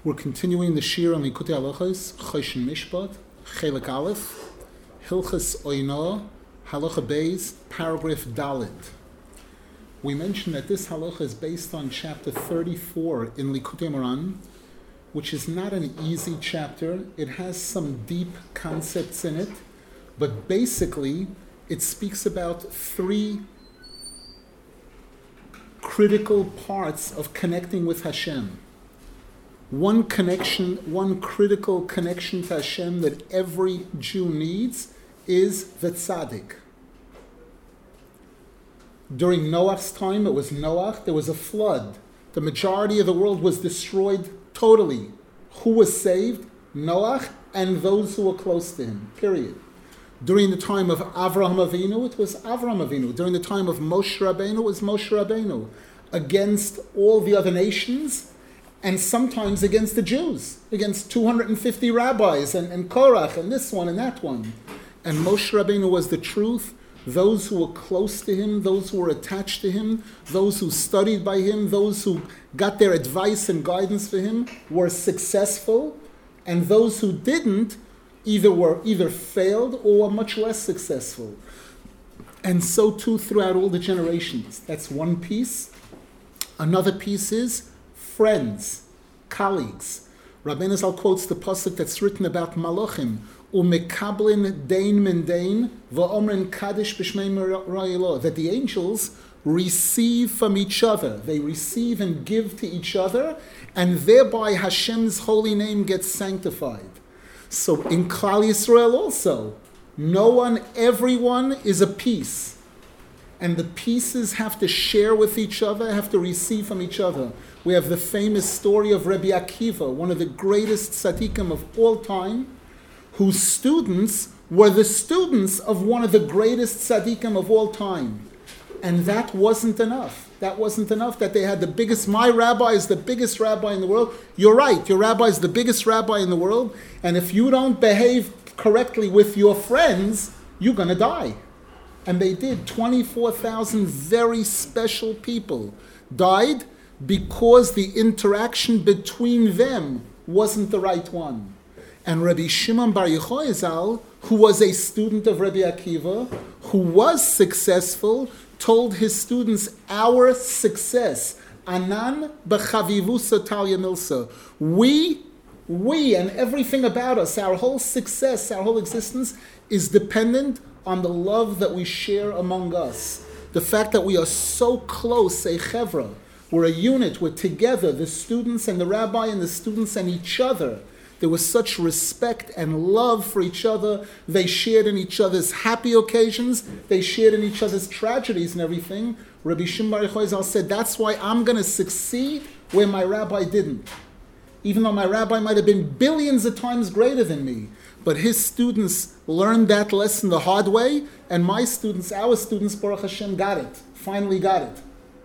We're continuing the Shir on Likutei Halachos, Choshen Mishpat, Chelik Aleph, Hilchas Oina, Halacha Beis, paragraph Dalet. We mentioned that this halacha is based on chapter 34 in Likutei Moran, which is not an easy chapter. It has some deep concepts in it, but basically it speaks about three critical parts of connecting with Hashem. One critical connection to Hashem that every Jew needs is the tzaddik. During Noah's time, it was Noah, there was a flood. The majority of the world was destroyed totally. Who was saved? Noah and those who were close to him, period. During the time of Avraham Avinu, it was Avraham Avinu. During the time of Moshe Rabbeinu, it was Moshe Rabbeinu. Against all the other nations, and sometimes against the Jews, against 250 rabbis and Korach and this one and that one. And Moshe Rabbeinu was the truth. Those who were close to him, those who were attached to him, those who studied by him, those who got their advice and guidance for him were successful, and those who didn't either failed or were much less successful. And so too throughout all the generations. That's one piece. Another piece is friends, colleagues. Rabbeinu Zal quotes the pasuk that's written about Malachim, Umekablin dein min dein, va'omrin kaddish b'shmei ra'ilo, that the angels receive from each other. They receive and give to each other, and thereby Hashem's holy name gets sanctified. So in Klal Yisrael also, everyone is a piece. And the pieces have to share with each other, have to receive from each other. We have the famous story of Rabbi Akiva, one of the greatest tzaddikim of all time, whose students were the students of one of the greatest tzaddikim of all time. And that wasn't enough. That wasn't enough that they had my rabbi is the biggest rabbi in the world. You're right, your rabbi is the biggest rabbi in the world. And if you don't behave correctly with your friends, you're going to die. And they did. 24,000 very special people died because the interaction between them wasn't the right one. And Rabbi Shimon Bar Yochai Zal, who was a student of Rabbi Akiva, who was successful, told his students, our success, Anan b'chavivusa talya milsa, we and everything about us, our whole success, our whole existence is dependent on the love that we share among us. The fact that we are so close, a chevra, we're a unit, we're together, the students and the rabbi and the students and each other. There was such respect and love for each other. They shared in each other's happy occasions. They shared in each other's tragedies and everything. Rabbi Shimon Bar Yochai Zal said, that's why I'm going to succeed where my rabbi didn't. Even though my rabbi might have been billions of times greater than me. But his students learned that lesson the hard way, and our students, Baruch Hashem, got it. Finally got it.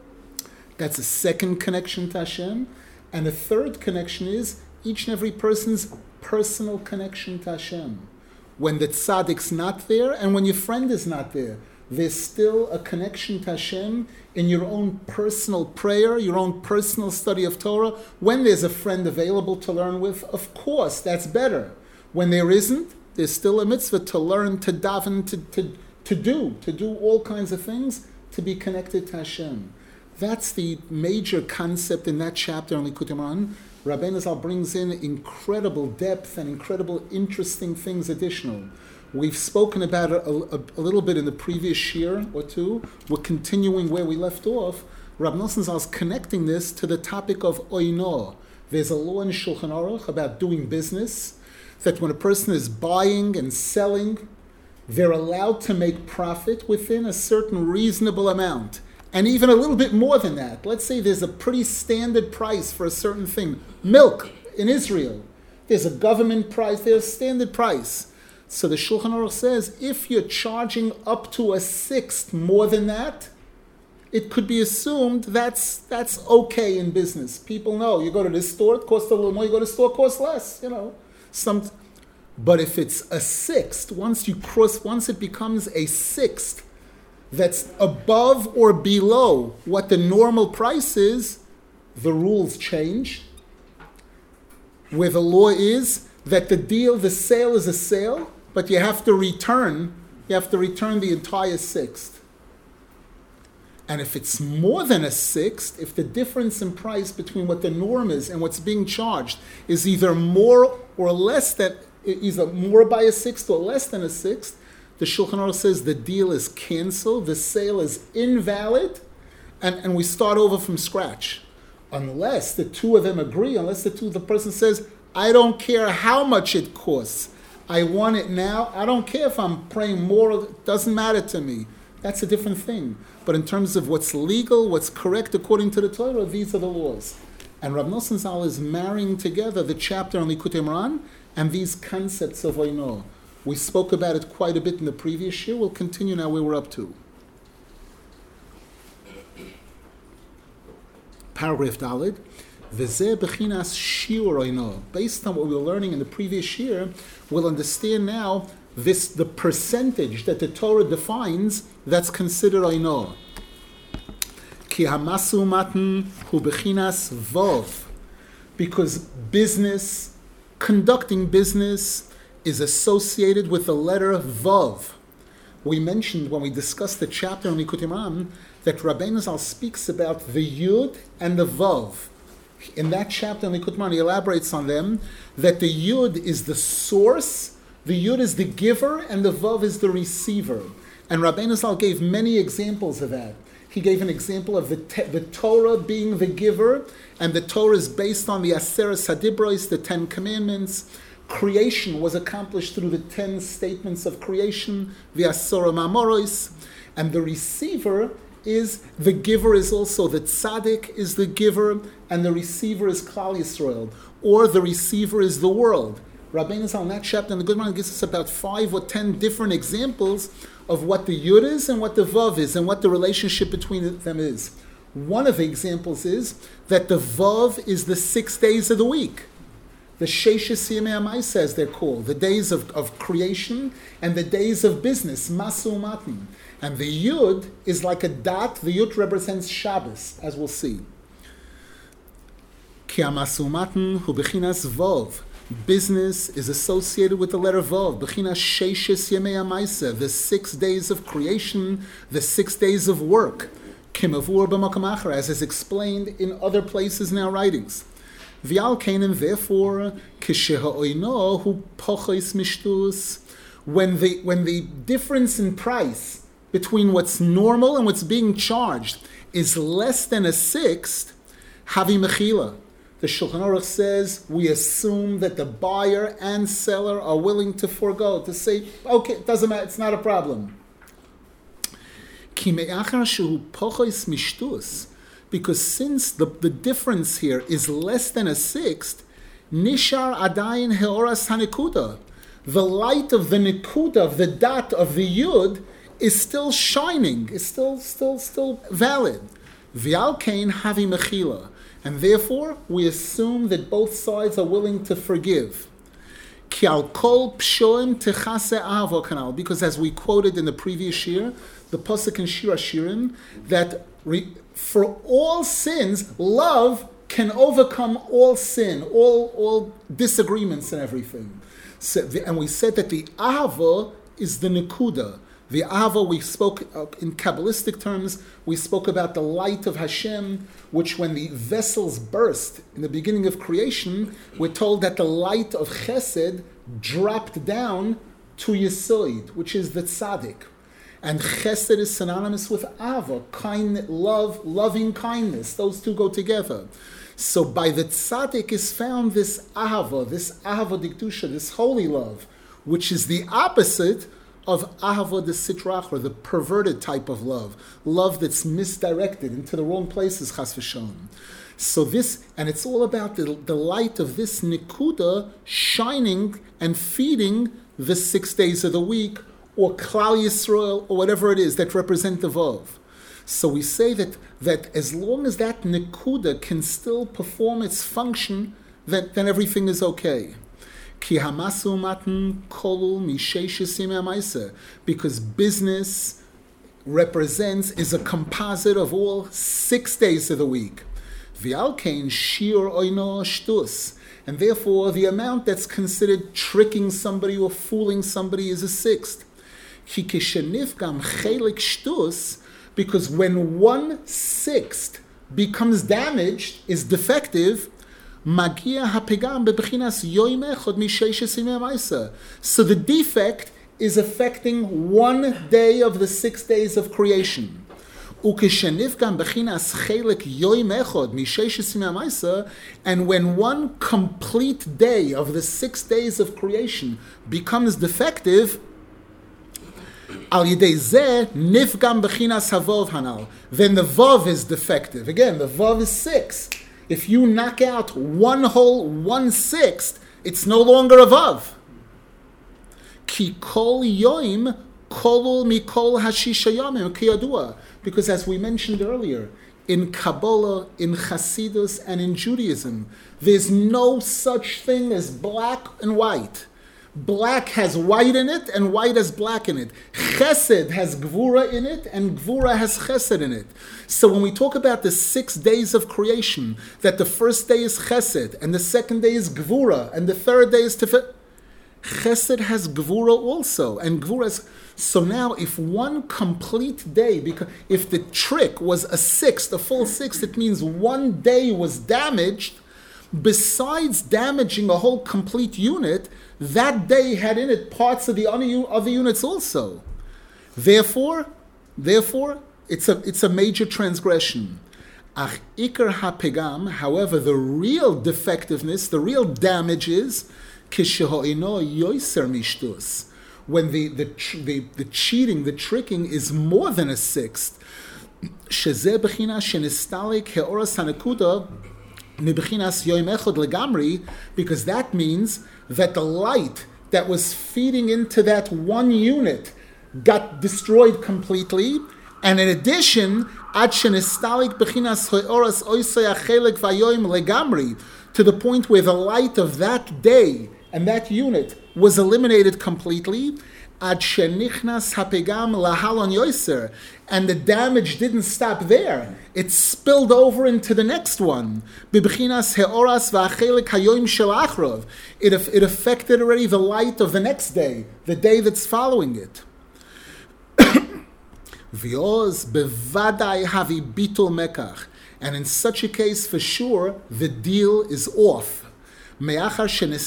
That's a second connection to Hashem. And the third connection is each and every person's personal connection to Hashem. When the tzaddik's not there, and when your friend is not there, there's still a connection to Hashem in your own personal prayer, your own personal study of Torah. When there's a friend available to learn with, of course, that's better. When there isn't, there's still a mitzvah to learn, to daven, to do all kinds of things, to be connected to Hashem. That's the major concept in that chapter on Likutei Moran. Rabbeinu Zal brings in incredible depth and incredible interesting things additional. We've spoken about it a little bit in the previous year or two. We're continuing where we left off. Rab Nosson Zal is connecting this to the topic of oino. There's a law in Shulchan Aruch about doing business, that when a person is buying and selling, they're allowed to make profit within a certain reasonable amount. And even a little bit more than that. Let's say there's a pretty standard price for a certain thing. Milk in Israel. There's a government price, there's a standard price. So the Shulchan Aruch says, if you're charging up to a sixth more than that, it could be assumed that's okay in business. People know, you go to this store, it costs a little more, you go to the store, it costs less, But if it's a sixth, once it becomes a sixth, that's above or below what the normal price is, the rules change. where the law is that the sale is a sale, but you have to return the entire sixth. And if it's more than a sixth, if the difference in price between what the norm is and what's being charged is either more or less than, either more by a sixth or less than a sixth, the Shulchan Aruch says the deal is canceled, the sale is invalid, and we start over from scratch. Unless the two of them agree, the person says, I don't care how much it costs. I want it now. I don't care if I'm paying more. It doesn't matter to me. That's a different thing. But in terms of what's legal, what's correct according to the Torah, these are the laws. And Rav Nosson Zal is marrying together the chapter on Likutei Moharan and these concepts of Oino. We spoke about it quite a bit in the previous year. We'll continue now where we're up to. Paragraph Daled. V'zeh bechinas shiur Oino. Based on what we were learning in the previous year, we'll understand now the percentage that the Torah defines that's considered Oino. Ki hamasu matan hu bechinas vov. Because conducting business is associated with the letter Vav. We mentioned when we discussed the chapter on Likutei Moharan that Rabbeinu Zal speaks about the Yud and the Vav. In that chapter on Likutei Moharan, he elaborates on them that the Yud is the source, the Yud is the giver, and the Vav is the receiver. And Rabbeinu Zal gave many examples of that. He gave an example of the Torah being the giver, and the Torah is based on the Aseres HaDibros, the 10 Commandments. Creation was accomplished through the 10 statements of creation, the Asora Mamoros, and the receiver is, the giver is also the tzaddik is the giver, and the receiver is Klal Yisrael, or the receiver is the world. Rabbeinu Zal in that chapter in the Good Man gives us about 5 or 10 different examples of what the Yud is and what the Vav is and what the relationship between them is. One of the examples is that the Vav is the 6 days of the week. The Sheishes Yemei HaMaaseh, as they're called, the days of creation and the days of business, Masu Matan. And the Yud is like a dot, the Yud represents Shabbos, as we'll see. Ki HaMasu Matan hu bechinas Vav. Business is associated with the letter Vav, bechinas Sheishes Yemei HaMaaseh, the 6 days of creation, the 6 days of work. Kimavur b'makom achar, as is explained in other places in our writings. V'al keinen, therefore, k'sheha'oino hu pochos mishtus, when the difference in price between what's normal and what's being charged is less than a sixth, havi mechila. The Shulchan Aruch says we assume that the buyer and seller are willing to forego, to say, okay, it doesn't matter, it's not a problem. Ki me'achar shehu pochos mishtus, because since the difference here is less than a sixth, nishar adayin heoras hanekuda, the light of the nekuda, of the dot of the yud, is still shining, is still valid. V'al kein havi mechila, and therefore we assume that both sides are willing to forgive. Ki al kol pshoim techase avo kanal, because as we quoted in the previous year, the pasuk in Shir Hashirim, that for all sins, love can overcome all sin, all disagreements and everything. So, and we said that the ahava is the nekuda. The ahava, we spoke in Kabbalistic terms, we spoke about the light of Hashem, which when the vessels burst in the beginning of creation, we're told that the light of Chesed dropped down to Yesod, which is the tzaddik. And Chesed is synonymous with Ava, loving kindness. Those two go together. So by the tzaddik is found this Ahava Dikdusha, this holy love, which is the opposite of Ahava de Sitrach, or the perverted type of love that's misdirected into the wrong places, Chas v'shalom. So this, and it's all about the light of this Nikuda shining and feeding the 6 days of the week, or Klal Yisrael, or whatever it is that represent the Vav. So we say that as long as that Nekuda can still perform its function, then everything is okay. Ki hamasu matan kolu misheishes yemei ha'maaseh, because business is a composite of all 6 days of the week. V'al kein shir oino shtus, and therefore the amount that's considered tricking somebody or fooling somebody is a sixth. Because when 1/6 becomes damaged, is defective, so the defect is affecting 1 day of the 6 days of creation. And when 1 complete day of the 6 days of creation becomes defective, then the vav is defective. Again, the vav is 6. If you knock out 1 whole 1/6, it's no longer a vav. Ki kol yoim kolul mikol hashisha yomim kiyadua. Because as we mentioned earlier, in Kabbalah, in Hasidus, and in Judaism, there's no such thing as black and white. Black has white in it, and white has black in it. Chesed has Gvura in it, and Gvura has Chesed in it. So when we talk about the 6 days of creation, that the first day is Chesed, and the second day is Gvura, and the third day is Tiferet, Chesed has Gvura also, and Gvura has... So now if 1 complete day, because if the trick was a full sixth, it means 1 day was damaged. Besides damaging a whole complete unit, that day had in it parts of the other units also. Therefore, it's a major transgression. Ach ikar hapegam, however, the real defectiveness, the real damage is kishehoino yoiser mishtus, when the cheating, the tricking is more than a sixth. Shezeh bechina shenistalik heoras hanakuda. Because that means that the light that was feeding into that 1 unit got destroyed completely, and in addition, to the point where the light of that day and that unit was eliminated completely, and the damage didn't stop there. It spilled over into the next one. It affected already the light of the next day, the day that's following it. And in such a case, for sure, the deal is off. Because of the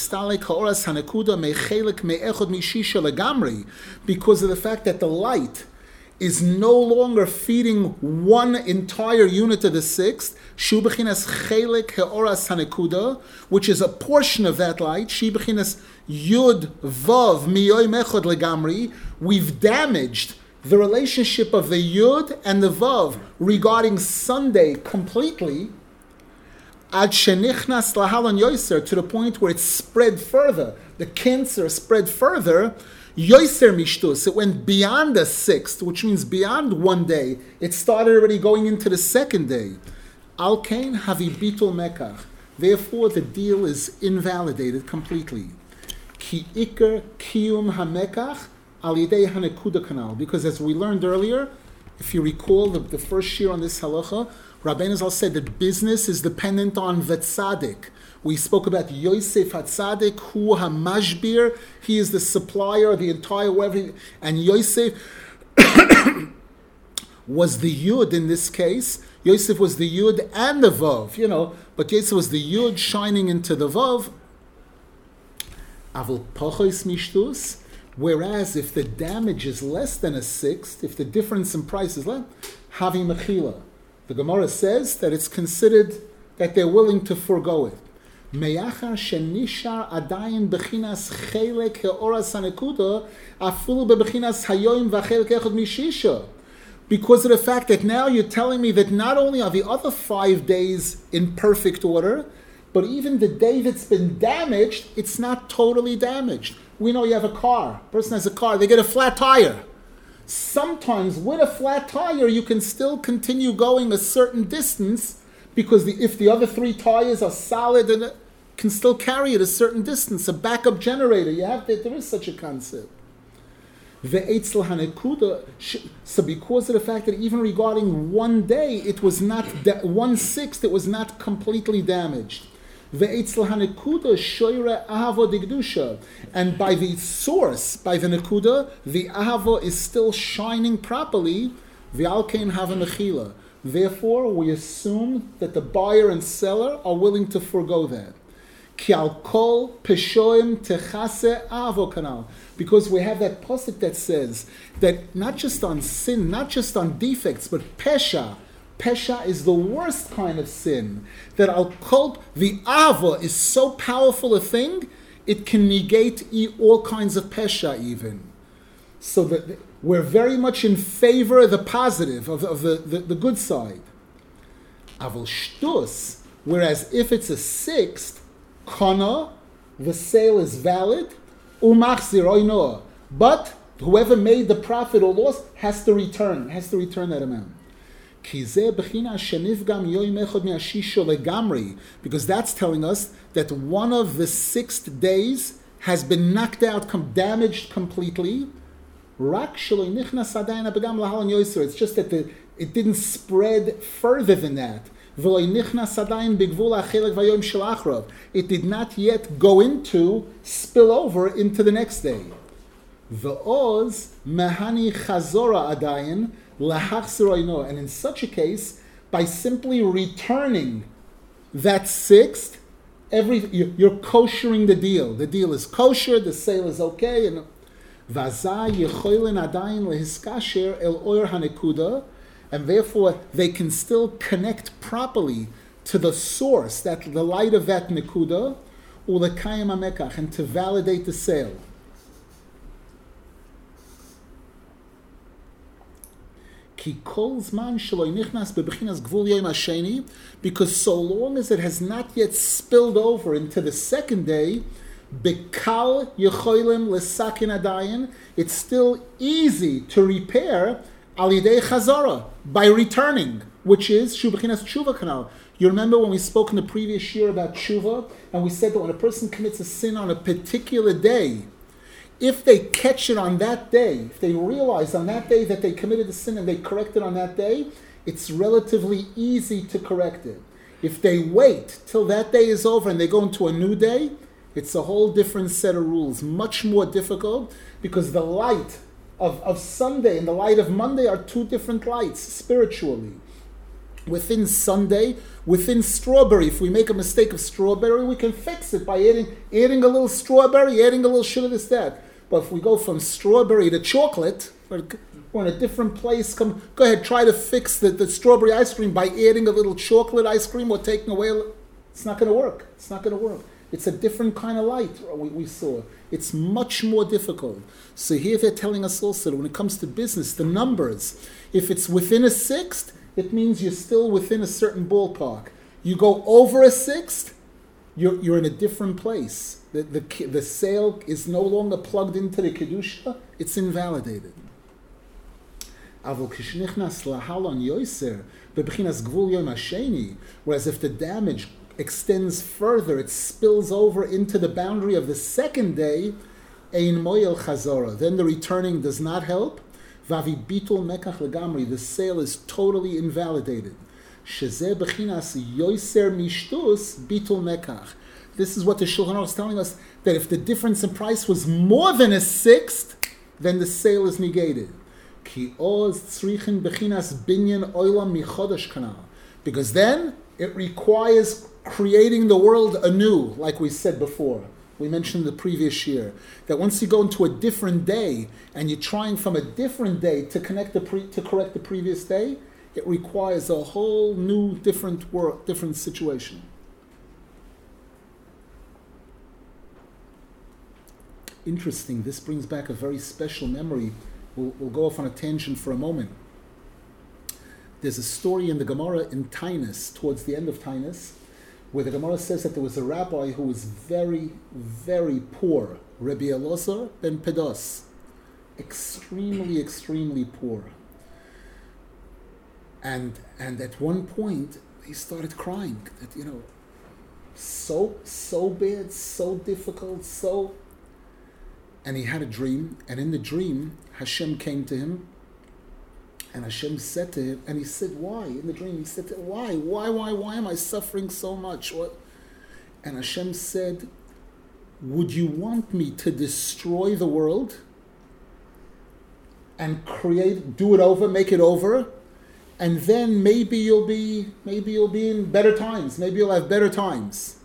fact that the light is no longer feeding 1 entire unit of the 6th, which is a portion of that light, Yud Vav Miyoim Echod Legamri, we've damaged the relationship of the Yud and the Vav regarding Sunday completely, Ad shenichnas lahalan yoiser, to the point where it spread further. The cancer spread further. Yoiser mishtus, it went beyond the 6th, which means beyond 1 day. It started already going into the 2nd day. Al kain havi bitul mekach. Therefore, the deal is invalidated completely. Ki iker kiyum hamekach al yidei hanekuda kanal. Because as we learned earlier, if you recall the first shir on this halacha, Rabbeinu Zal said that business is dependent on the tzaddik. We spoke about Yosef HaTzadik, Hu HaMashbir. He is the supplier of the entire web. And Yosef was the Yud in this case. Yosef was the Yud and the Vav, but Yosef was the Yud shining into the Vav. Avol Pochos Mishtus. Whereas if the damage is less than a 6th, if the difference in price is less, Havi Mechila. The Gemara says that it's considered that they're willing to forego it. Meyachar shenishar adayin bechinas chelek heoras hanekuda afilu bechinas hayoim v'chelek echad mishisha. Because of the fact that now you're telling me that not only are the other 5 days in perfect order, but even the day that's been damaged, it's not totally damaged. We know you have a car. A person has a car, they get a flat tire. Sometimes with a flat tire, you can still continue going a certain distance because if the other 3 tires are solid and it can still carry it a certain distance. A backup generator, there is such a concept. So because of the fact that even regarding 1 day, it was not 1/6, it was not completely damaged. Ve'etzel hanekuda shoyre ahavo digdusha. And by the source, by the nekuda, the ahavo is still shining properly. Ve'alkein hava mechila. Therefore, we assume that the buyer and seller are willing to forego that. Ki al kol peshoim techase ahavo kanal. Because we have that pasuk that says that not just on sin, not just on defects, but pesha. Pesha is the worst kind of sin. That al-kol, the ava, is so powerful a thing, it can negate all kinds of pesha even. So that we're very much in favor of the positive, of the good side. Aval shtus, whereas if it's a sixth, kana, the sale is valid, umachzir oinoah. But whoever made the profit or loss has to return that amount. Because that's telling us that one of the 6 days has been knocked out, damaged completely. It's just that it didn't spread further than that. It did not yet go into, spill over into the next day. And in such a case, by simply returning that sixth, you're koshering the deal. The deal is kosher, the sale is okay, and therefore they can still connect properly to the source, that the light of that nekuda, and to validate the sale. Because so long as it has not yet spilled over into the second day, it's still easy to repair by returning, which is Shubachinas Tshuva Kanal. You remember when we spoke in the previous year about Tshuva, and we said that when a person commits a sin on a particular day, if they catch it on that day, if they realize on that day that they committed a sin and they correct it on that day, it's relatively easy to correct it. If they wait till that day is over and they go into a new day, it's a whole different set of rules, much more difficult, because the light of Sunday and the light of Monday are two different lights spiritually. Within Sunday, within strawberry, if we make a mistake of strawberry, we can fix it by adding a little strawberry, adding a little sugar, this, that. But if we go from strawberry to chocolate, we're in a different place. Go ahead, try to fix the strawberry ice cream by adding a little chocolate ice cream or taking away it's not going to work. It's not going to work. It's a different kind of light we saw. It's much more difficult. So here they're telling us also that when it comes to business, the numbers, if it's within a sixth, it means you're still within a certain ballpark. You go over a sixth, you're in a different place. The sale is no longer plugged into the kedusha; it's invalidated. Whereas if the damage extends further, it spills over into the boundary of the second day, then the returning does not help. The sale is totally invalidated. This is what the Shulchan Aruch is telling us, that if the difference in price was more than a sixth, then the sale is negated. Because then it requires creating the world anew, like we said before. We mentioned the previous year that once you go into a different day and you're trying from a different day to correct the previous day, it requires a whole new different situation. Interesting. This brings back a very special memory. We'll go off on a tangent for a moment. There's a story in the Gemara in Tainus, towards the end of Tainus, where the Gemara says that there was a rabbi who was very, very poor, Rabbi Elazar ben Pedos, extremely, extremely poor. And at one point, he started crying that, so bad, so difficult, and he had a dream, and in the dream, Hashem came to him, and Hashem said to him, and he said, why? In the dream, he said, why am I suffering so much? And Hashem said, would you want me to destroy the world and do it over, make it over, and then maybe you'll be in better times, maybe you'll have better times.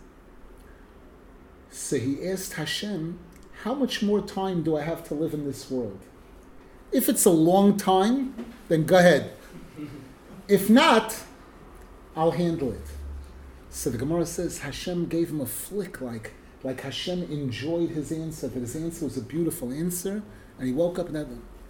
So he asked Hashem, how much more time do I have to live in this world? If it's a long time, then go ahead. If not, I'll handle it. So the Gemara says Hashem gave him a flick, like Hashem enjoyed his answer, that his answer was a beautiful answer, and he woke up and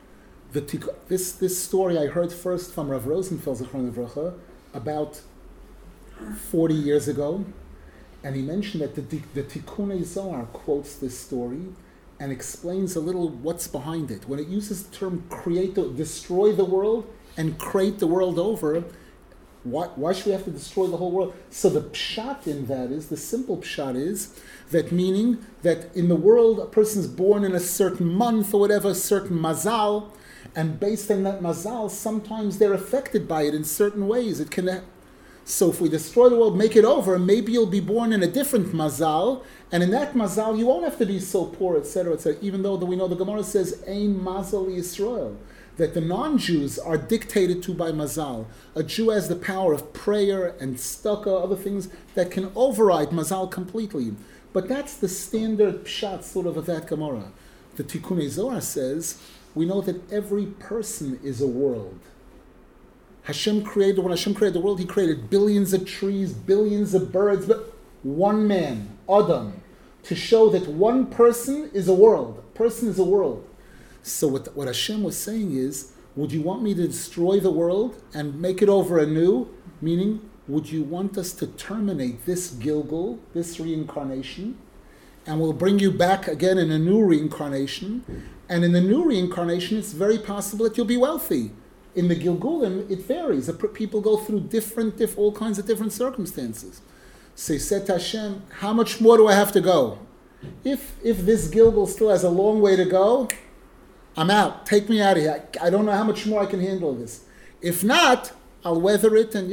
this story I heard first from Rav Rosenfeld Zichron Livracha about 40 years ago, and he mentioned that the Tikkunei Zohar quotes this story and explains a little what's behind it. When it uses the term destroy the world and create the world over, why should we have to destroy the whole world? So the pshat in that is, the simple pshat is, that meaning that in the world a person's born in a certain month or whatever, a certain mazal, and based on that mazal, sometimes they're affected by it in certain ways. So if we destroy the world, make it over, maybe you'll be born in a different mazal, and in that mazal you won't have to be so poor, etc., etc. Even though we know the Gemara says, Ein mazal Yisrael, that the non-Jews are dictated to by mazal. A Jew has the power of prayer and tzedakah, other things that can override mazal completely. But that's the standard pshat sort of that Gemara. The Tikkunei Zohar says, we know that every person is a world. When Hashem created the world, He created billions of trees, billions of birds, but one man, Adam, to show that one person is a world. A person is a world. So what Hashem was saying is, would you want me to destroy the world and make it over anew? Meaning, would you want us to terminate this Gilgul, this reincarnation, and we'll bring you back again in a new reincarnation, and in the new reincarnation, it's very possible that you'll be wealthy. In the Gilgulim, it varies. People go through all kinds of different circumstances. So he said to Hashem, how much more do I have to go? If this Gilgul still has a long way to go, I'm out. Take me out of here. I don't know how much more I can handle this. If not, I'll weather it and,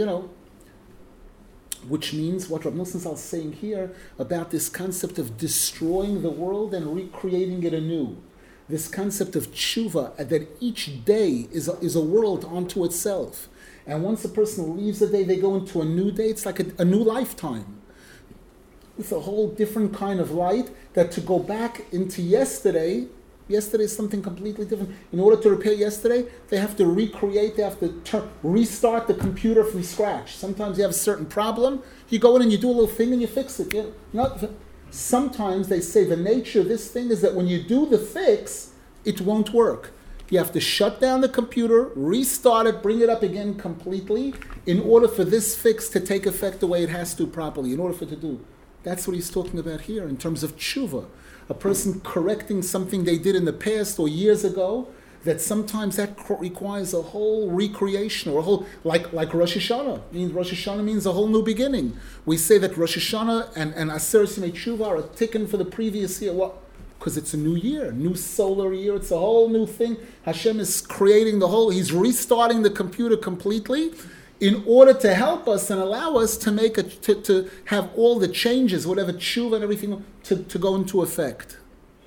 which means what Rav Nosson Zal is saying here about this concept of destroying the world and recreating it anew. This concept of tshuva, that each day is a world unto itself. And once a person leaves a day, they go into a new day. It's like a new lifetime. It's a whole different kind of light, that to go back into yesterday is something completely different. In order to repair yesterday, they have to recreate, they have to restart the computer from scratch. Sometimes you have a certain problem, you go in and you do a little thing and you fix it. Sometimes they say the nature of this thing is that when you do the fix, it won't work. You have to shut down the computer, restart it, bring it up again completely, in order for this fix to take effect the way it has to properly, in order for it to do. That's what he's talking about here in terms of tshuva. A person correcting something they did in the past or years ago, that sometimes that requires a whole recreation, or a whole, like Rosh Hashanah. Rosh Hashanah means a whole new beginning. We say that Rosh Hashanah and Aseret Yemei Tshuva are a tikkun for the previous year. What? Because it's a new year, new solar year. It's a whole new thing. Hashem is creating He's restarting the computer completely in order to help us and allow us to make to have all the changes, whatever tshuva and everything, to go into effect.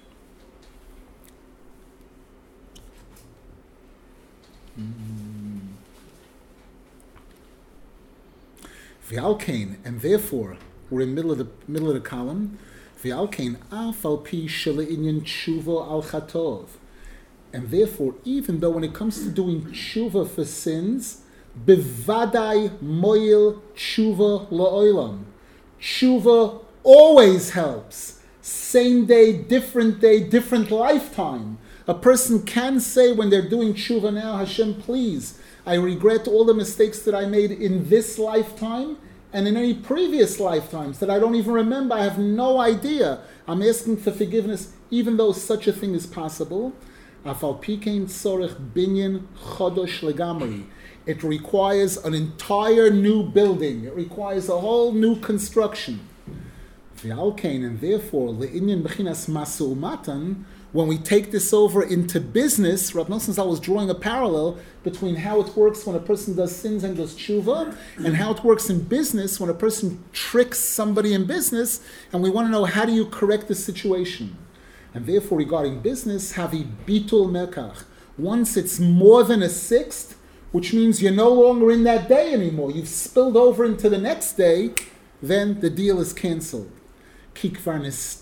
V'alkein, and therefore we're in middle of the column. V'alkein af al pi shele'inyan tshuva al chatov, and therefore, even though when it comes to doing tshuva for sins, bevadai moil tshuva la'olam, tshuva always helps. Same day, different lifetime. A person can say when they're doing tshuva now, Hashem, please, I regret all the mistakes that I made in this lifetime and in any previous lifetimes that I don't even remember. I have no idea. I'm asking for forgiveness, even though such a thing is possible. Afal pikein tzorech binyan chodosh legamri. It requires an entire new building. It requires a whole new construction. V'alkein, and therefore, le'inyan b'chinas masu umatan, When we take this over into business, Rav Nosson Zal was drawing a parallel between how it works when a person does sins and does tshuva, and how it works in business when a person tricks somebody in business, and we want to know how do you correct the situation. And therefore, regarding business, havi bitul mekach. Once it's more than a sixth, which means you're no longer in that day anymore, you've spilled over into the next day, then the deal is cancelled. Because once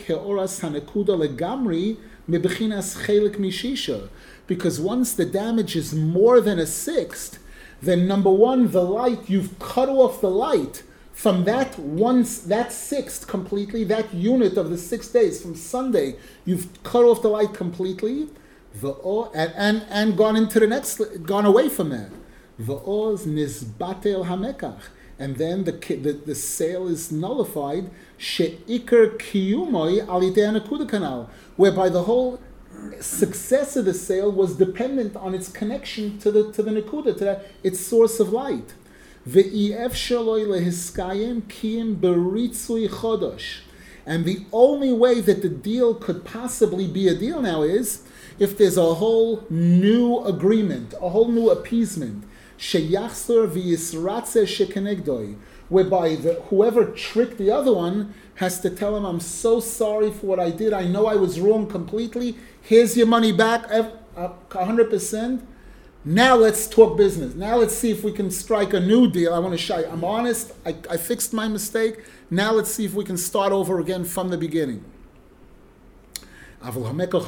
the damage is more than a sixth, then number one, the light, you've cut off the light from that sixth completely, that unit of the 6 days, from Sunday, you've cut off the light completely, and gone into the next, gone away from that. V'oz nizbatel hamekach. And then the sale is nullified, she'ikar kiyumoi alidei nakuda kanal, whereby the whole success of the sale was dependent on its connection to the nakuda, to its source of light. Ve'efshar lo lehiskayim kiyim beritzui chodosh. And the only way that the deal could possibly be a deal now is if there's a whole new agreement, a whole new appeasement, sheyachzor v'yisratze shekenegdoi, whereby whoever tricked the other one has to tell him, I'm so sorry for what I did. I know I was wrong completely. Here's your money back, 100%. Now let's talk business. Now let's see if we can strike a new deal. I want to show you. I'm honest. I fixed my mistake. Now let's see if we can start over again from the beginning. However,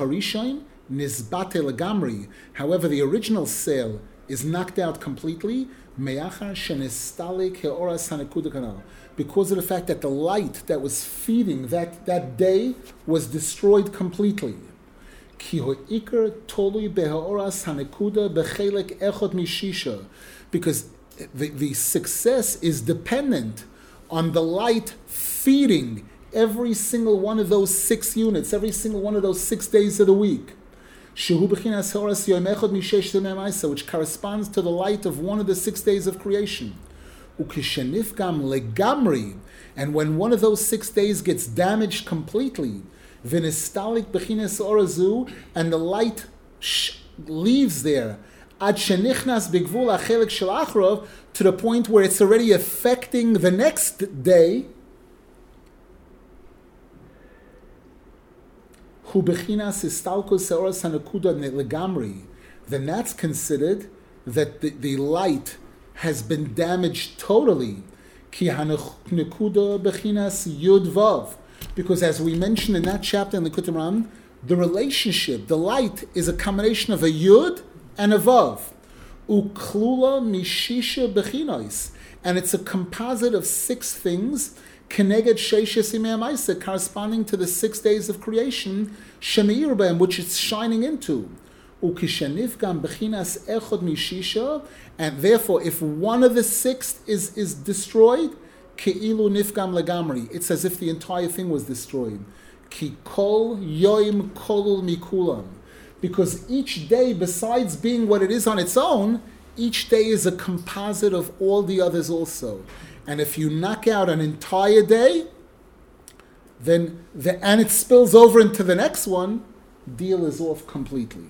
the original sale is knocked out completely because of the fact that the light that was feeding that day was destroyed completely. Because the success is dependent on the light feeding every single one of those 6 units, every single one of those 6 days of the week, which corresponds to the light of one of the 6 days of creation. And when one of those 6 days gets damaged completely, and the light leaves there to the point where it's already affecting the next day, then that's considered that the light has been damaged totally. Because as we mentioned in that chapter in the Likutei Moharan, the relationship, the light, is a combination of a Yud and a Vav. Uklula mishisha bechinos. And it's a composite of 6 things, keneged sheishes yimei ha'maaseh, corresponding to the 6 days of creation, shemeir b'hem, which it's shining into. Ukishenifgam bechinas echod mishisha, and therefore, if one of the 6 is destroyed, Ke'ilu nifgam legamri. It's as if the entire thing was destroyed. Ki kol yoim kolul mikulam. Because each day, besides being what it is on its own, each day is a composite of all the others also. And if you knock out an entire day, and it spills over into the next one, deal is off completely.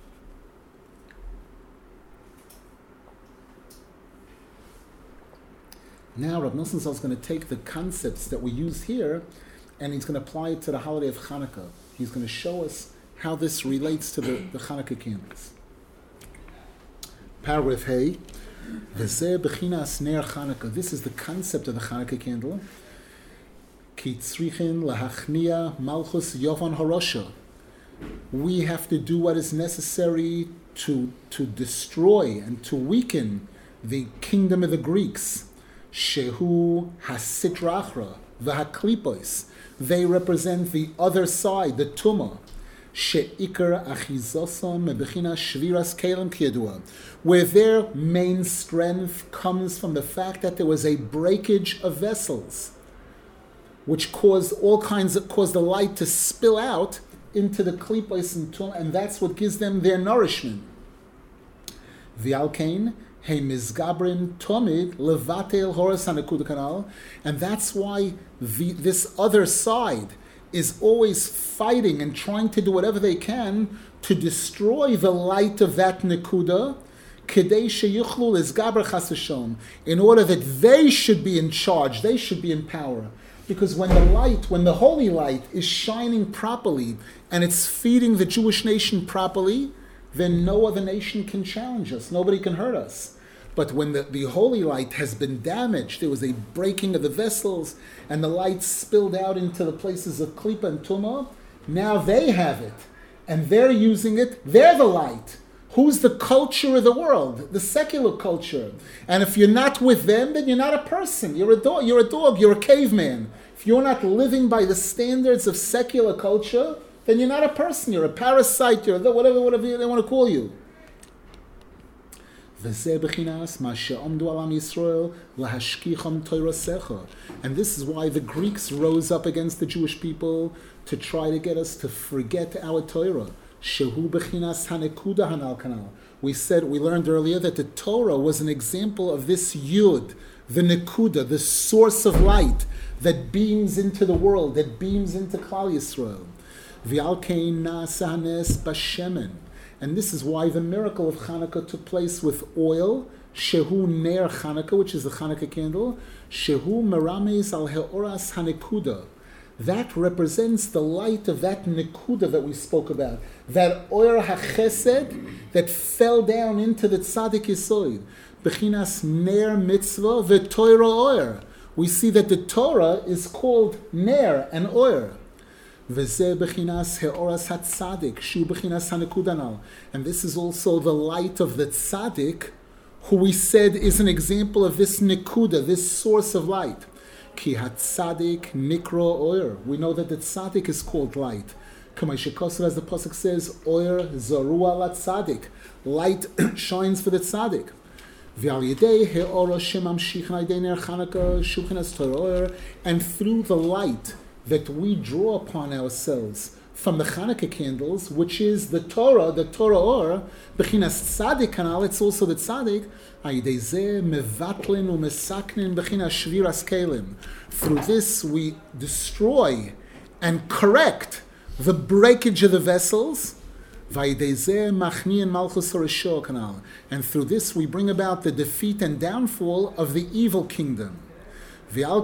Now Rav Nosson Zal is going to take the concepts that we use here and he's going to apply it to the holiday of Hanukkah. He's going to show us how this relates to the Hanukkah candles. Paragraph Hey. V'zeh b'chinas ner Hanukkah. This is the concept of the Hanukkah candle. Ki tzrichin lahachnia malchus yovan harosha. We have to do what is necessary to destroy and to weaken the kingdom of the Greeks. Shehu hasitra achra v'haklipos. They represent the other side, the tumah. She'ikar achizosam b'china shviras kelim kiyadua, where their main strength comes from the fact that there was a breakage of vessels, which caused the light to spill out into the klipos and tumah, and that's what gives them their nourishment. V'alkein Hey mizgabrin tomid levatel horas hanakuda kanal, and that's why this other side is always fighting and trying to do whatever they can to destroy the light of that nekuda, in order that they should be in charge, they should be in power. Because when the holy light is shining properly and it's feeding the Jewish nation properly, then no other nation can challenge us. Nobody can hurt us. But when the holy light has been damaged, there was a breaking of the vessels, and the light spilled out into the places of Klippa and Tumah, now they have it, and they're using it. They're the light. Who's the culture of the world? The secular culture. And if you're not with them, then you're not a person. You're a dog. You're a caveman. If you're not living by the standards of secular culture, then you're not a person. You're a parasite. You're whatever they want to call you. And this is why the Greeks rose up against the Jewish people to try to get us to forget our Torah. We learned earlier that the Torah was an example of this Yud, the Nekuda, the source of light that beams into the world, that beams into Klal Yisrael. And this is why the miracle of Hanukkah took place with oil, Shehu Ner Hanukkah, which is the Hanukkah candle, Shehu Merames al Heoras Hanekuda. That represents the light of that Nekuda that we spoke about, that Oyer HaChesed that fell down into the Tzadik Yisoid. Bechinas Ner Mitzvah v'Torah Oyer. We see that the Torah is called Ner and Oyer. And this is also the light of the tzaddik, who we said is an example of this nekuda, this source of light. Ki hatzadik nikro oyer. We know that the tzaddik is called light. As the pasuk says, oyer zarua la tzaddik. Light shines for the tzaddik. And through the light that we draw upon ourselves from the Hanukkah candles, which is the Torah or, Bechinas Tzadik Kanal, it's also the Tzadik, through this we destroy and correct the breakage of the vessels, and through this we bring about the defeat and downfall of the evil kingdom. And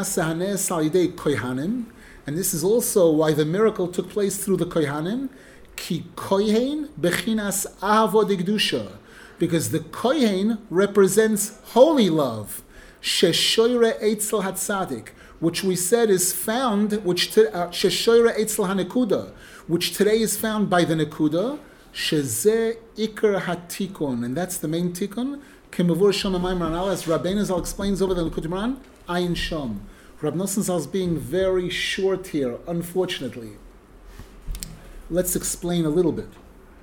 this is also why the miracle took place through the Kohanim, ki kohen bechinas ahavo dikdusha, because the kohen represents holy love, sheshoire eitzel hatzadik, which we said is found, sheshoire eitzel hanekuda, which today is found by the nekuda, sheze ikar hatikon, and that's the main tikun. Kemavur Shamamayim Ranal, as Rabbeinu Zal explains over the Likutei Moharan, Ayin Sham. Rab Nosson Zal is being very short here, unfortunately. Let's explain a little bit.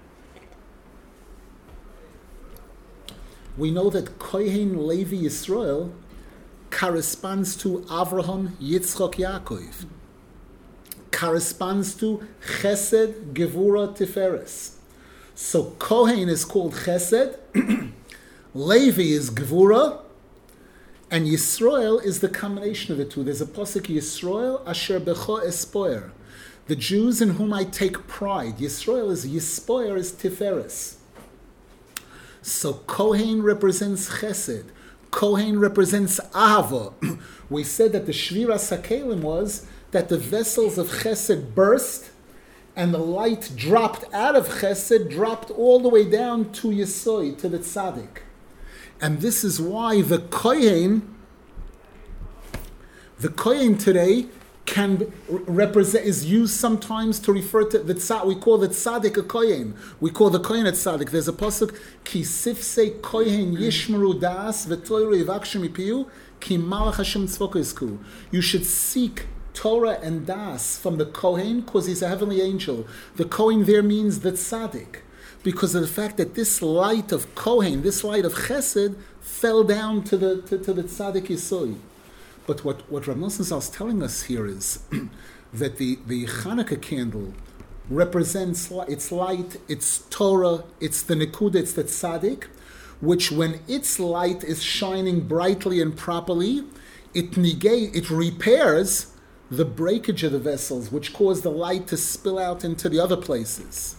We know that Kohen Levi Yisrael corresponds to Avraham, Yitzchak, Yaakov. Corresponds to Chesed, Gevura, Tiferes. So Kohen is called Chesed, Levi is Gevura, and Yisrael is the combination of the two. There's a pasuk, Yisrael asher becho espoer, the Jews in whom I take pride. Yisrael is Yispoer, is Tiferes. So Kohen represents Chesed. Kohen represents Ahava. We said that the Shviras HaKelim was that the vessels of Chesed burst, and the light dropped out of Chesed, dropped all the way down to Yesod, to the Tzaddik. And this is why the Kohen today can represent, is used sometimes to refer to the tzaddik. We call the tzaddik a Kohen. We call the Kohen a tzaddik. There's a pasuk, ki sifsei Kohen yishmeru das v'toiru yivakshu mipiu ki malach Hashem tzvoko yizku. You should seek Torah and das from the Kohen because he's a heavenly angel. The Kohen there means the tzaddik, because of the fact that this light of Kohen, this light of Chesed, fell down to the Tzaddik Yisod. But what Rav Nosson Zal is telling us here is that the Hanukkah candle represents its light, its Torah, it's the Nekuda, it's the Tzaddik, which when its light is shining brightly and properly, it repairs the breakage of the vessels, which cause the light to spill out into the other places.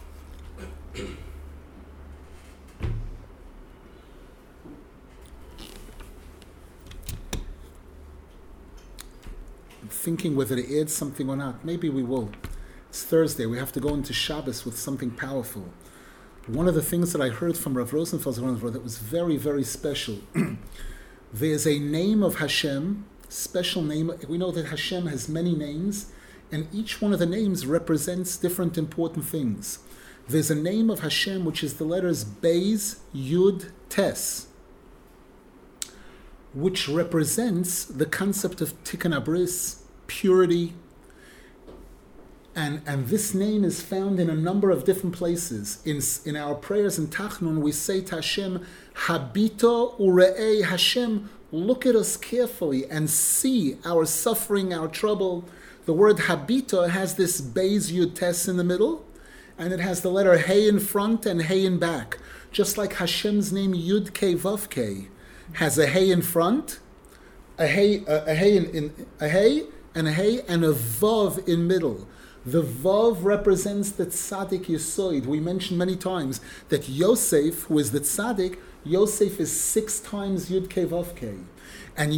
I'm thinking whether to add something or not. Maybe we will. It's Thursday. We have to go into Shabbos with something powerful. One of the things that I heard from Rav Rosenfeld that was very, very special. There's a name of Hashem, special name. We know that Hashem has many names, and each one of the names represents different important things. There's a name of Hashem which is the letters Beis, Yud, Tes, which represents the concept of Tikkun Abris, purity. And this name is found in a number of different places. In our prayers in Tachnun, we say to Hashem, Habito ure'ei, Hashem, look at us carefully and see our suffering, our trouble. The word Habito has this Beis Yud Tes in the middle, and it has the letter Hey in front and Hey in back. Just like Hashem's name Yud Kei Vav Kei has a Hey in front, a Hey and a Hey and a Vav in middle. The Vav represents the Tzaddik Yesoid. We mentioned many times that Yosef, who is the Tzaddik, Yosef is 6 times Yud Kei Vav Kei. And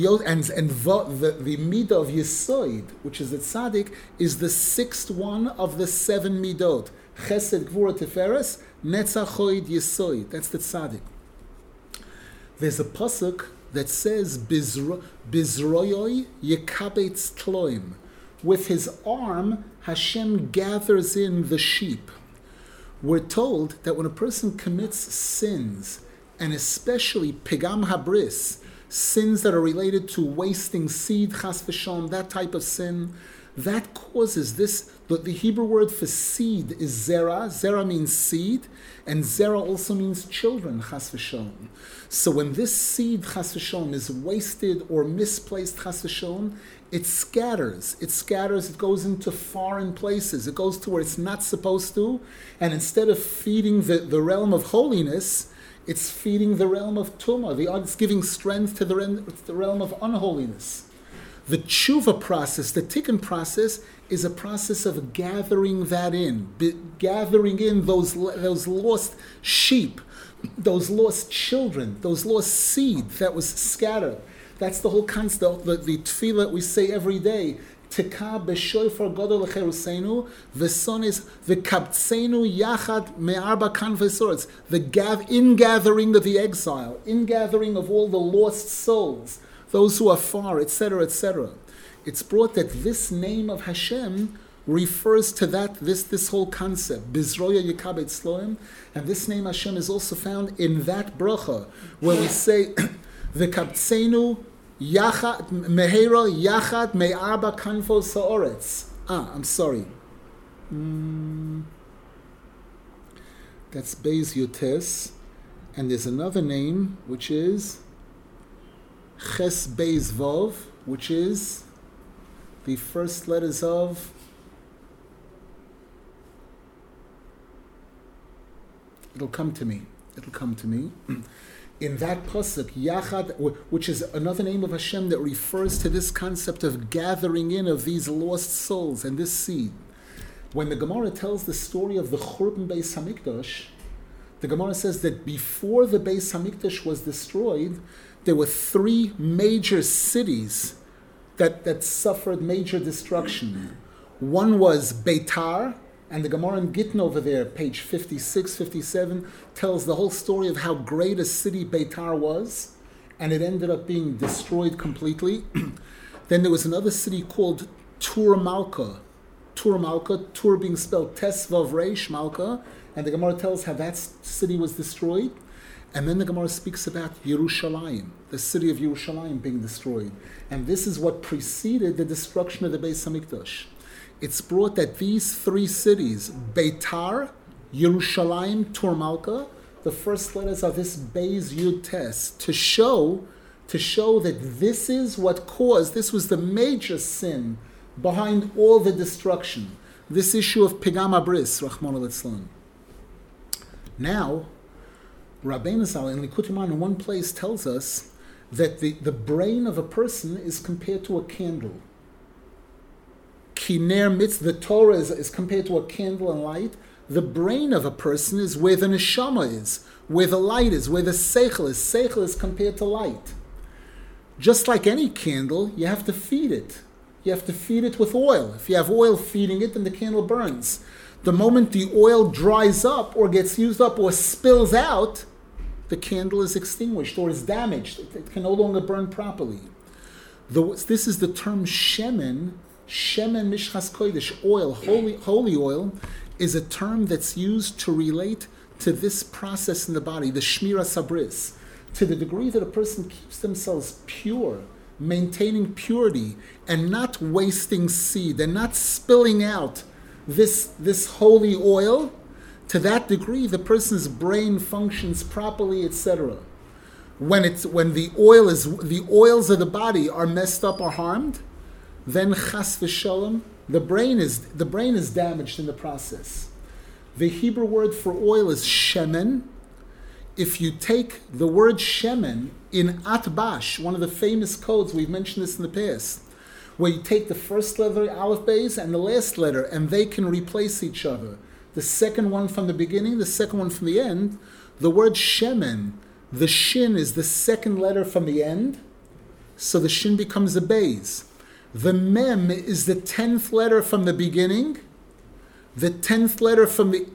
the Midah of Yesoid, which is the Tzaddik, is the 6th one of the 7 Midot. Chesed, Gvura, Tiferes, Netzach, Choid, Yesoid. That's the Tzaddik. There's a pasuk that says, Bizroyoi Yekabetz Tloim. With his arm, Hashem gathers in the sheep. We're told that when a person commits sins, and especially Pigam Habris, sins that are related to wasting seed, Chas v'shalom, that type of sin, that causes this. The Hebrew word for seed is zera. Zera means seed, and zera also means children, Chas v'shalom. So when this seed, Chas v'shalom, is wasted or misplaced, Chas v'shalom, it scatters, it goes into foreign places, it goes to where it's not supposed to, and instead of feeding the realm of holiness, it's feeding the realm of tumah. It's giving strength to the realm of unholiness. The tshuva process, the tikkun process, is a process of gathering that in, gathering in those lost sheep, those lost children, those lost seed that was scattered. That's the whole concept, the tefillah that we say every day. Tekah b'shoifar gadol lecheruseinu, v'son is v'kabtzenu yachad me'arba kanvesorts, the ingathering of the exile, ingathering of all the lost souls, those who are far, etc., etc. It's brought that this name of Hashem refers to this whole concept, Bizroya Yekabetz Tloim, and this name Hashem is also found in that bracha, where we say, v'kabtzenu Yachad Mehera Yachad Me'arba Kanfo Sa'oretz. I'm sorry. That's Beis Yotes. And there's another name which is Ches Beis Vov, which is the first letters of. It'll come to me. In that pasuk, Yachad, which is another name of Hashem that refers to this concept of gathering in of these lost souls and this seed. When the Gemara tells the story of the Churban Beis Hamikdash, the Gemara says that before the Beis Hamikdash was destroyed, there were 3 major cities that suffered major destruction. One was Beitar, and the Gemara in Gittin over there, page 56, 57, tells the whole story of how great a city Beitar was, and it ended up being destroyed completely. Then there was another city called Tur Malka. Tur being spelled Tes Vav Reish Malka, and the Gemara tells how that city was destroyed. And then the Gemara speaks about Yerushalayim, the city of Yerushalayim being destroyed. And this is what preceded the destruction of the Beis Hamikdash. It's brought that these 3 cities, Beitar, Yerushalayim, Tur Malka, the first letters are this Beis Yud Tes, to show that this is what caused, this was the major sin behind all the destruction. This issue of Pigam Abris, Rahman al-Islam. Now, Rabbeinu Zal in Likutei Moharan in one place tells us that the brain of a person is compared to a candle. Kiner mitzvah, the Torah is compared to a candle and light. The brain of a person is where the neshama is, where the light is, where the seichel is. Seichel is compared to light. Just like any candle, you have to feed it. You have to feed it with oil. If you have oil feeding it, then the candle burns. The moment the oil dries up or gets used up or spills out, the candle is extinguished or is damaged. It can no longer burn properly. This is the term shemen. Shemen mishchas kodesh, oil, holy oil, is a term that's used to relate to this process in the body, the shmira sabris, to the degree that a person keeps themselves pure, maintaining purity, and not wasting seed, and not spilling out this holy oil. To that degree, the person's brain functions properly, etc. When the oils of the body are messed up or harmed, then chas v'shalom, the brain is damaged in the process. The Hebrew word for oil is shemen. If you take the word shemen in Atbash, one of the famous codes, we've mentioned this in the past, where you take the first letter, Aleph Beis, and the last letter, and they can replace each other. The second one from the beginning, the second one from the end. The word shemen, the shin is the second letter from the end, so the shin becomes a beis. The mem is the 10th letter from the beginning. The 10th letter from the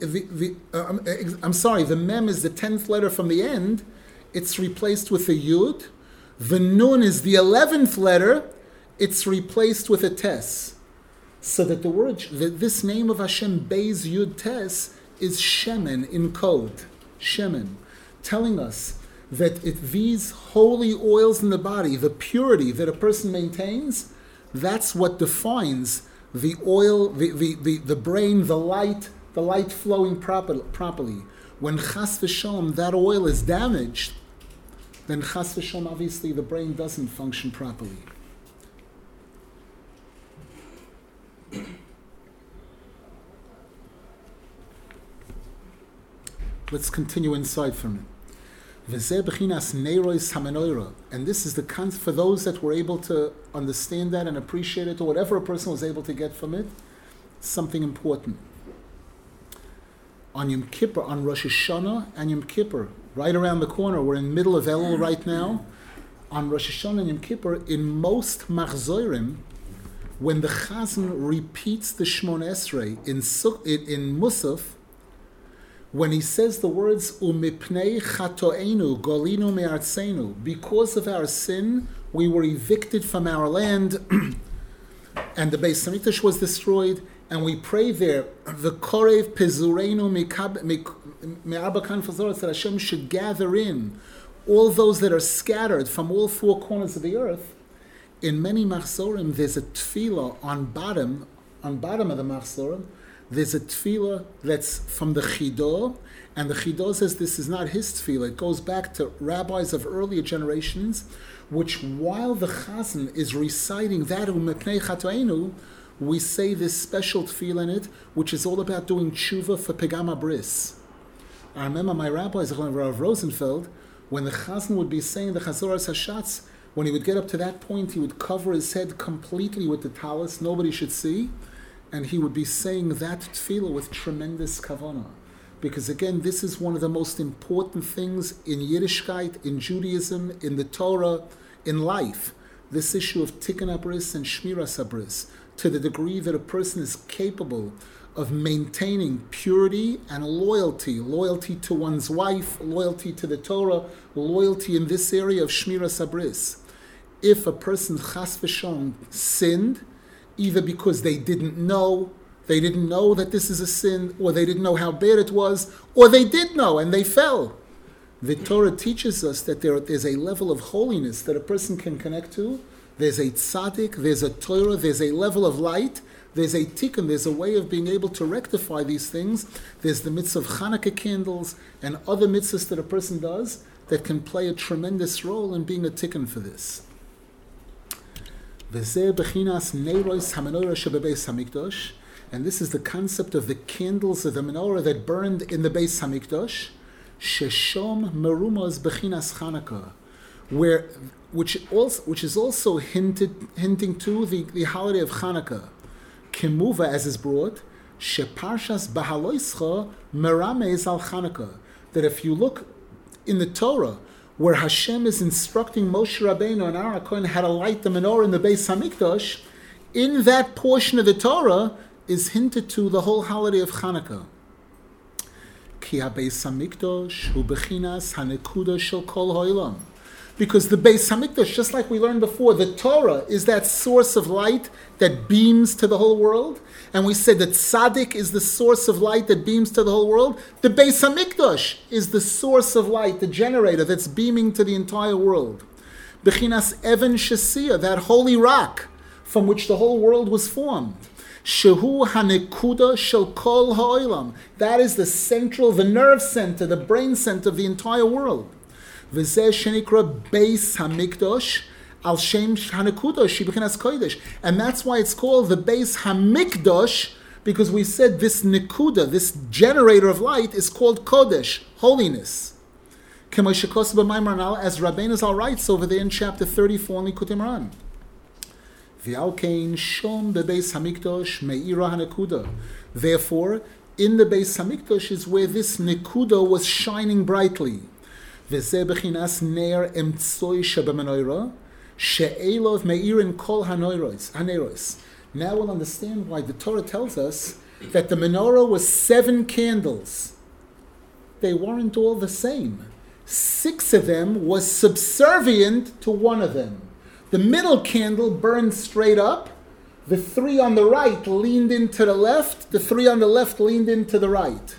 mem is the 10th letter from the end. It's replaced with a yud. The nun is the 11th letter. It's replaced with a tes. So that this name of Hashem, Beis Yud Tes, is shemen in code. Shemen. Telling us that these holy oils in the body, the purity that a person maintains, that's what defines the oil, the brain, the light flowing properly. When chas v'shalom, that oil is damaged, then chas v'shalom, obviously the brain doesn't function properly. Let's continue inside from it. And this is the concept for those that were able to understand that and appreciate it, or whatever a person was able to get from it, something important. On Yom Kippur, on Rosh Hashanah and Yom Kippur, right around the corner, we're in the middle of Elul right now. On Rosh Hashanah and Yom Kippur, in most machzorim, when the Chazan repeats the Shmon Esrei in Musaf, when he says the words "Umipnei chatoenu golinu me'artzenu," because of our sin, we were evicted from our land, and the Beis Hamikdash was destroyed. And we pray there, the Korev Pezureinu me'arba kanfazorot, that Hashem should gather in all those that are scattered from all four corners of the earth. In many machzorim, there's a tefillah on bottom of the machzorim. There's a tefillah that's from the Chido, and the Chido says this is not his tefillah. It goes back to rabbis of earlier generations, which while the Chazan is reciting that Umepnei Chatoenu, we say this special tefillah in it, which is all about doing tshuva for Pegama Bris. I remember my rabbi, Rav Rosenfeld, when the Chazan would be saying the Chazoras Hashatz, when he would get up to that point, he would cover his head completely with the talis, nobody should see, and he would be saying that tefillah with tremendous kavanah. Because again, this is one of the most important things in Yiddishkeit, in Judaism, in the Torah, in life. This issue of tikkun abris and shmiras abris, to the degree that a person is capable of maintaining purity and loyalty to one's wife, loyalty to the Torah, loyalty in this area of shmiras abris. If a person chas v'shon sinned, either because they didn't know that this is a sin, or they didn't know how bad it was, or they did know and they fell. The Torah teaches us that there's a level of holiness that a person can connect to. There's a tzaddik, there's a Torah, there's a level of light, there's a tikkun, there's a way of being able to rectify these things. There's the mitzvah of Hanukkah candles and other mitzvahs that a person does that can play a tremendous role in being a tikkun for this. And this is the concept of the candles of the menorah that burned in the Beis Hamikdash, sheshom merumos bechinas Chanukah, which is also hinting to the holiday of Chanukah. Kimuva, as is brought, Sheparshas Bahaloischa Merames al Chanukah, that if you look in the Torah, where Hashem is instructing Moshe Rabbeinu and Aaron HaKohen how to light the menorah in the Beis Hamikdash, in that portion of the Torah is hinted to the whole holiday of Chanukah. Ki ha-Beis Hamikdash hu bechinas hanekuda shel kol ha'olam. Because the Beis Hamikdash, just like we learned before, the Torah is that source of light that beams to the whole world. And we said that Tzaddik is the source of light that beams to the whole world. The Beis Hamikdash is the source of light, the generator that's beaming to the entire world. Bechinas Even Shesiyah, that holy rock from which the whole world was formed. Shehu hanekuda shel kol ha'olam. That is the central, the nerve center, the brain center of the entire world. V'zeh shenikra Beis Hamikdash al shem hanekuda shebechinas kodesh, and that's why it's called the Beis Hamikdash, because we said this nekuda, this generator of light, is called kodesh, holiness. As Rabbeinu Zal writes over there in chapter 34 in Likutei Moharan. V'alkein shom bebeis Hamikdash meira hanekuda. Therefore, in the Beis Hamikdash is where this nekuda was shining brightly. V'zeh bechinas ner emtsoi shebemenoira she'elov meirin kol haneros. Now we'll understand why the Torah tells us that the menorah was 7 candles. They weren't all the same. 6 of them was subservient to 1 of them. The middle candle burned straight up. The 3 on the right leaned into the left. The 3 on the left leaned into the right.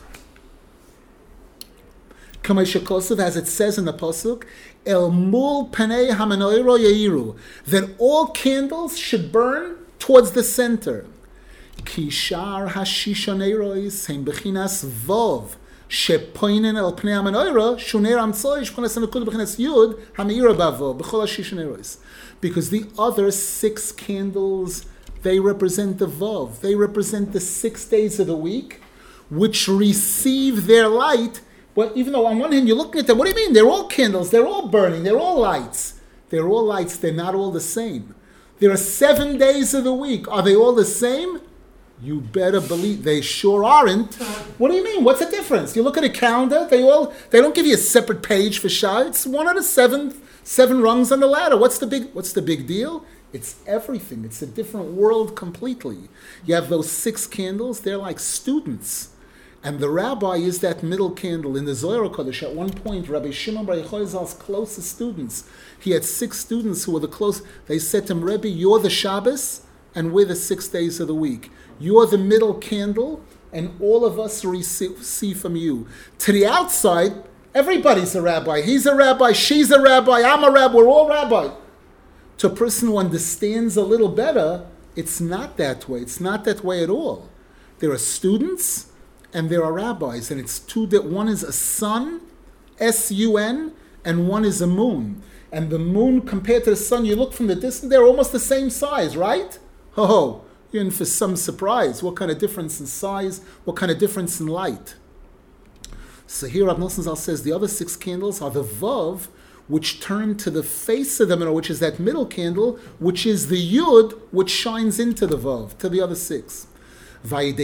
As it says in the pasuk, El mul panei hamenoiro yeiru, that all candles should burn towards the center. Kishar hashishonerois hem bechinas vov shepoinen el pnei hamenoiro shuner amtzoi shchonas hanekud bechinas yud hameira bavo b'chol hashishonerois. Because the other 6 candles, they represent the vov. They represent the 6 days of the week, which receive their light. Well, even though on one hand you're looking at them, what do you mean? They're all candles, they're all burning, they're all lights. They're all lights, they're not all the same. There are 7 days of the week. Are they all the same? You better believe they sure aren't. What do you mean? What's the difference? You look at a calendar, they don't give you a separate page for Shah. It's one out of 7 rungs on the ladder. What's the big deal? It's everything. It's a different world completely. You have those 6 candles, they're like students. And the rabbi is that middle candle. In the Zohar Kodesh, at one point, Rabbi Shimon Bar Yochai Zal's closest students, he had 6 students who were the close. They said to him, Rebbe, you're the Shabbos, and we're the 6 days of the week. You're the middle candle, and all of us receive from you. To the outside, everybody's a rabbi. He's a rabbi, she's a rabbi, I'm a rabbi, we're all rabbi. To a person who understands a little better, it's not that way. It's not that way at all. There are students, and there are rabbis, and it's 2 that one is a sun, S-U-N, and one is a moon. And the moon compared to the sun, you look from the distance, they're almost the same size, right? Ho, you're in for some surprise. What kind of difference in size? What kind of difference in light? So here Rav Nosson Zal says the other 6 candles are the Vav, which turn to the face of the menorah, which is that middle candle, which is the Yud, which shines into the Vav, to the other 6. And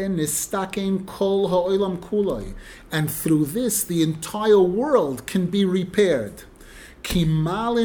through this, the entire world can be repaired. Because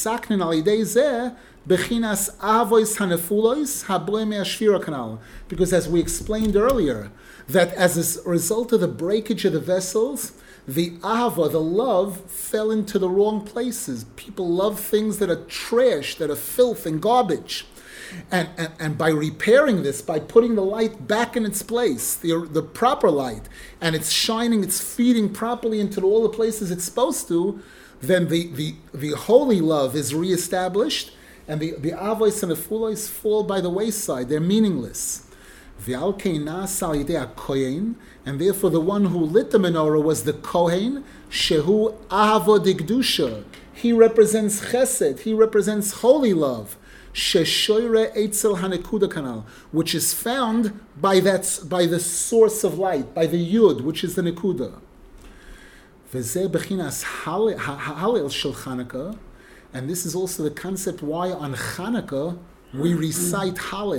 as we explained earlier, that as a result of the breakage of the vessels, the ahava, the love, fell into the wrong places. People love things that are trash, that are filth and garbage. And by repairing this, by putting the light back in its place, the proper light, and it's shining, it's feeding properly into all the places it's supposed to, then the holy love is reestablished, and the avos and the fulos fall by the wayside. They're meaningless. And therefore the one who lit the menorah was the Kohen, Shehu Ahavo Digdusha. He represents chesed, he represents holy love. Sheshoire Eitzel Hanekuda Kanal, which is found by the source of light, by the Yud, which is the Nekuda. V'zeh bechinas Halel shel Chanukah, and this is also the concept why on Chanukah we recite Halel.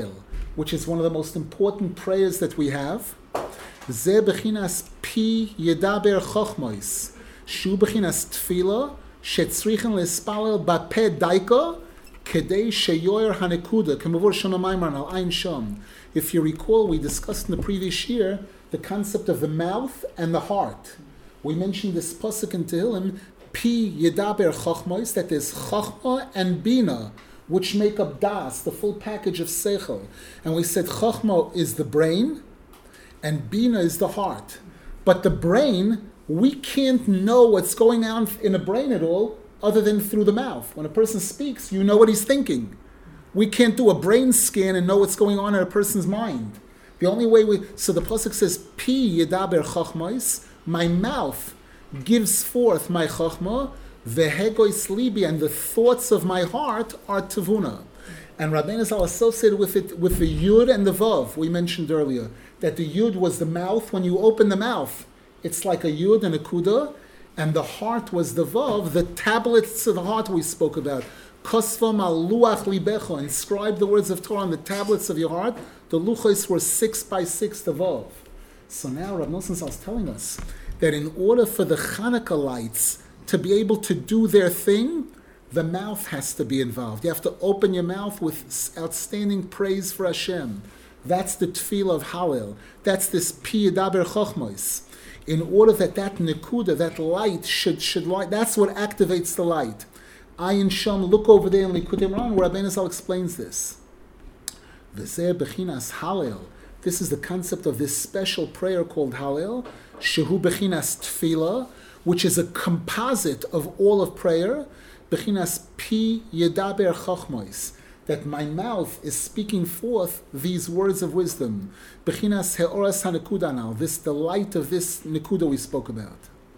which is one of the most important prayers that we have. Ze bechinas pi yedaber chochmois, shu bechinas tefila, shetzrichen lespalel bapeh daika, kedei sheyoyer hanekuda, kemavur shana maimran al ein sham. If you recall, we discussed in the previous year the concept of the mouth and the heart. We mentioned this pasuk in Tehillim, pi yedaber chochmois, that there's chochma and bina, which make up das, the full package of seichel. And we said chochma is the brain, and bina is the heart. But the brain, we can't know what's going on in the brain at all other than through the mouth. When a person speaks, you know what he's thinking. We can't do a brain scan and know what's going on in a person's mind. The only way so the pasuk says, Pi yedaber chachmais, my mouth gives forth my chachma, vehegois libi, and the thoughts of my heart are tavuna. And Rabbeinu Zal associated with it with the yud and the vav. We mentioned earlier that the yud was the mouth. When you open the mouth, it's like a yud and a kuda, and the heart was the vav, the tablets of the heart we spoke about. Kosvam al luach libecha, inscribe the words of Torah on the tablets of your heart. The luchos were 6 by 6, the vav. So now Rav Nosson Zal is telling us that in order for the Hanukkah lights to be able to do their thing, the mouth has to be involved. You have to open your mouth with outstanding praise for Hashem. That's the tefillah of Hallel. That's this pi yedaber chochmos. In order that nekuda, that light should light, that's what activates the light. Ayin Sham, look over there in Likutei Moharan where Rabbeinu Zal explains this. V'zeh bechinas Hallel. This is the concept of this special prayer called Hallel, shehu bechinas tefillah, which is a composite of all of prayer, bechinas pi yedaber chochmos, that my mouth is speaking forth these words of wisdom. Bechinas heoras hanekuda now, the light of this nekuda we spoke about.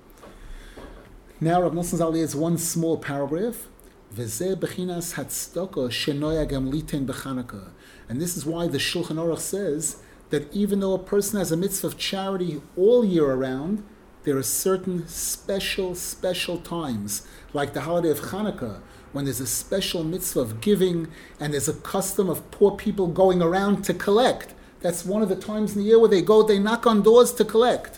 Now Rav Nosson Zal adds one small paragraph. V'zeh bechinas hatzdaka shenoya gam liten b'Chanukah. And this is why the Shulchan Aruch says that even though a person has a mitzvah of charity all year around, there are certain special times, like the holiday of Hanukkah, when there's a special mitzvah of giving, and there's a custom of poor people going around to collect. That's one of the times in the year where they knock on doors to collect.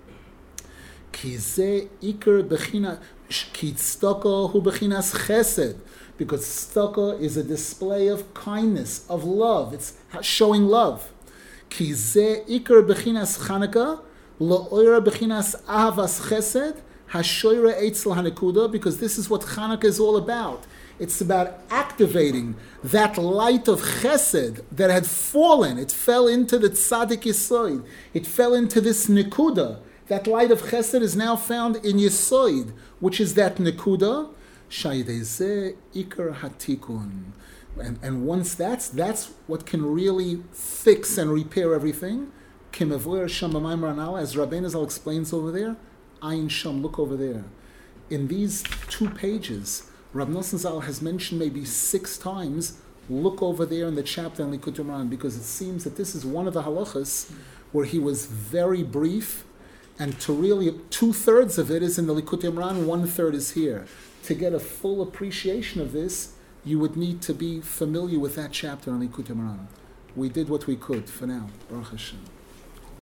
Ki ze iker bechina, ki tzedakah hu bechinas chesed, because tzedakah is a display of kindness, of love. It's showing love. Ki ze iker bechinas Chanukah, lo'oira bechinas ahavas chesed, hashoira eitzel hanekuda, because this is what Chanukah is all about. It's about activating that light of chesed that had fallen. It fell into the tzaddik yisoid. It fell into this nekuda. That light of chesed is now found in yisoid, which is that nekuda. Shaydezeh ikar hatikun. And once that's what can really fix and repair everything. Kimavoyer Sham B'Maimar Anal, as Rabbeinu Zal explains over there, Ayin Sham, look over there. In these 2 pages, Rav Nosson Zal has mentioned maybe 6 times, look over there in the chapter in Likutei Moharan, because it seems that this is one of the halachas where he was very brief, and to really 2/3 of it is in the Likutei Moharan, 1/3 is here. To get a full appreciation of this, you would need to be familiar with that chapter in Likutei Moharan. We did what we could for now. Baruch Hashem.